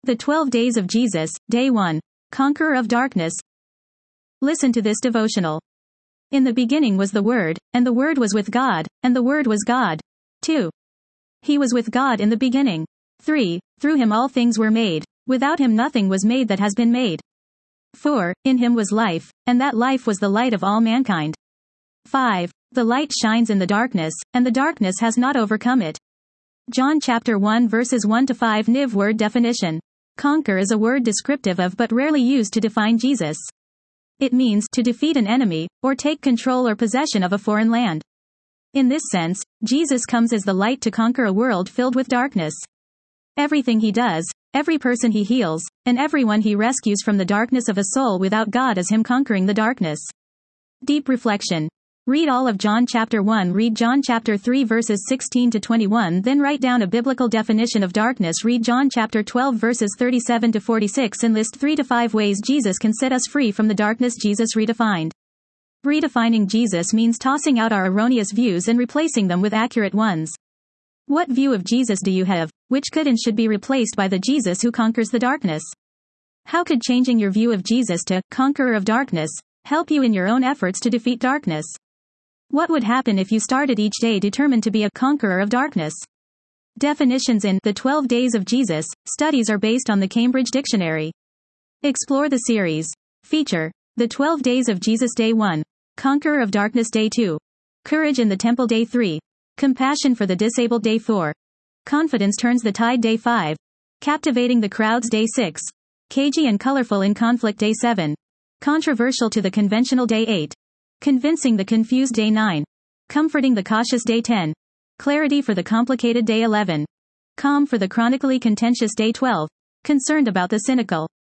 The 12 Days of Jesus, Day 1. Conqueror of Darkness. Listen to this devotional. In the beginning was the Word, and the Word was with God, and the Word was God. 2. He was with God in the beginning. 3. Through him all things were made. Without him nothing was made that has been made. 4. In him was life, and that life was the light of all mankind. 5. The light shines in the darkness, and the darkness has not overcome it. John chapter 1 verses 1 to 5 NIV word definition. Conquer is a word descriptive of but rarely used to define Jesus. It means to defeat an enemy, or take control or possession of a foreign land. In this sense, Jesus comes as the light to conquer a world filled with darkness. Everything he does, every person he heals, and everyone he rescues from the darkness of a soul without God is him conquering the darkness. Deep reflection. Read all of John chapter 1. Read John chapter 3 verses 16 to 21. Then write down a biblical definition of darkness. Read John chapter 12 verses 37 to 46 and list 3 to 5 ways Jesus can set us free from the darkness. Jesus redefined. Redefining Jesus means tossing out our erroneous views and replacing them with accurate ones. What view of Jesus do you have, which could and should be replaced by the Jesus who conquers the darkness? How could changing your view of Jesus to conqueror of darkness help you in your own efforts to defeat darkness? What would happen if you started each day determined to be a conqueror of darkness? Definitions in The 12 Days of Jesus studies are based on the Cambridge Dictionary. Explore the series. Feature. The 12 Days of Jesus Day 1. Conqueror of Darkness Day 2. Courage in the Temple Day 3. Compassion for the Disabled Day 4. Confidence Turns the Tide Day 5. Captivating the Crowds Day 6. Cagey and Colorful in Conflict Day 7. Controversial to the Conventional Day 8. Convincing the Confused Day 9. Comforting the Cautious Day 10. Clarity for the Complicated Day 11. Calm for the Chronically Contentious Day 12. Concerned about the Cynical.